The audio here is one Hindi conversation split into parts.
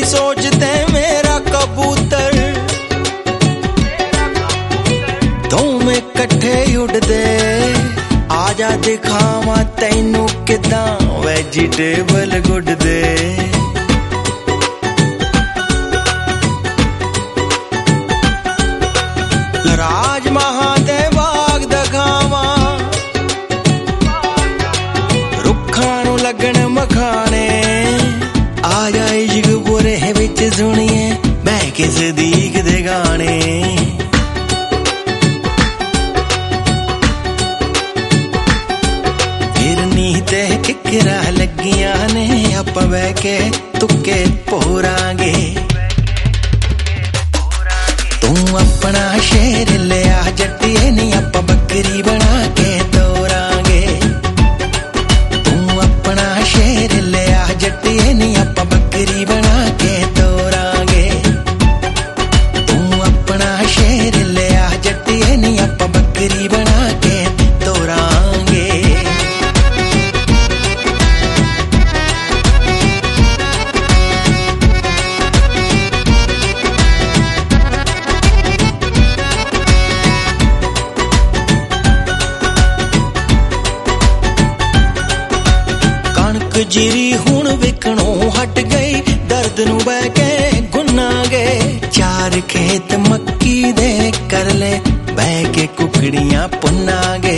सोचते मेरा कबूतर दोवें कट्ठे उड़दे आजा दिखावा तैनू किदां वेजिटेबल गुड्डदे राज महादेवाग दखावा रुखां नू लगण मखाने आजा इश्क बुरे विच सुनिए मैं किस दीक दे गाने हिरनी ते किकरा लगियां ने आपां बह के तुक्के पोरांगे तू अपना शेर लिया जट्टिए नी आपां बकरी बना के तोरांगे तू अपना शेर लिया जट्टिए नी आपां बकरी बना के तोरांगे तू अपना शेर लिया जट्टिए नी आपां बकरी बना के तोरांगे जीरी हुण विकणों हट गई दर्द नू बह के गुनागे चार खेत मक्की दे कर ले बह के कुकड़ियां पुनागे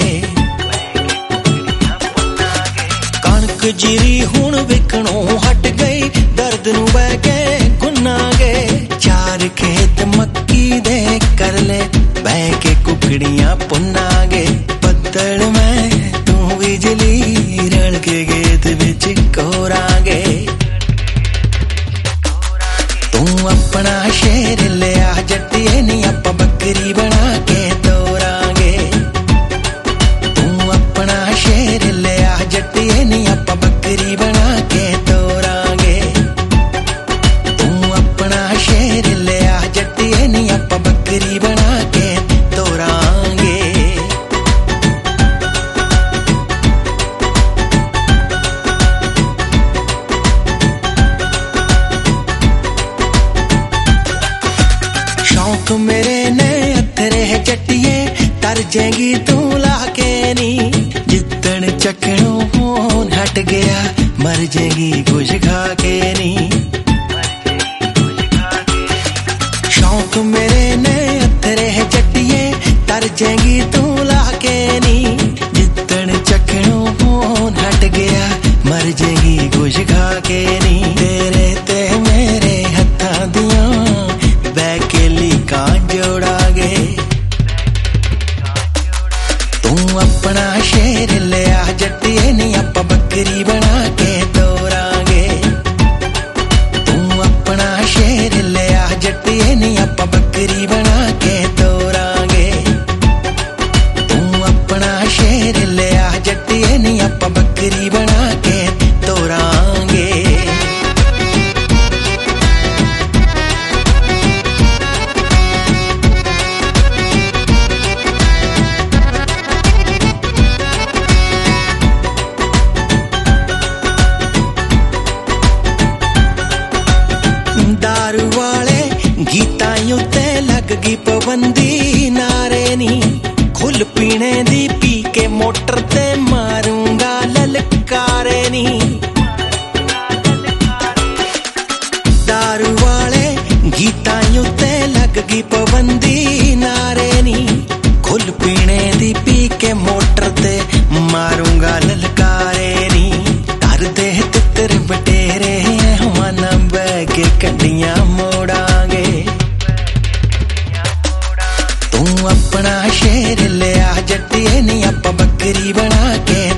कणक जीरी हुण विकणों हट गई दर्द नू बह के गुनागे चार खेत मक्की दे कर ले बह के कुकड़ियां पुनागे बदल में तू बिजली रल के गेत विच कोरांगे तू अपना शेर लिया जट्टिए नी आपां बकरी बना के तोरांगे तू अपना शेर लिया जट्टिए नी आपां बकरी बना के तोरांगे तू अपना शेर लिया जट्टिए नी आपां बकरी बना के तोरांगे शौक मेरे ने अथरे जट्टिए तर जाएगी तू लाके नी जितन चकणों फोन हट गया मर जाएगी कुछ खा के नी शौक मेरे ने अथरे जट्टिए तर जाएगी तू लाके नी जितन चकणों फोन हट गया मर जाएगी कुछ खा के नी तेरे ते मेरे हत्थां दियां बैकेली का जोड़ागे तू अपना शेर लिया जट्टिए नी आपां बकरी बना के तोरांगे तू अपना शेर लिया जट्टिए नी आपां बकरी बना के तोरांगे तू अपना शेर लिया जट्टिए नी आपां बकरी बना के तोरांगे दारू वाले गीतां उत्ते लग गई पाबंदी नारे नी खुल पीने दी पी के मोटर ते मारूंगा ललकारे नी दारू वाले गीतां उत्ते लग गई पाबंदी नारे नी खुल पीने दी पी के मोटर ते मारूंगा ललकारे नी कर दे तितर बटेरे हवाना बह के कंडियां मोड़ांगे तू अपना शेर लिया जट्टिए नी आपां बकरी बना के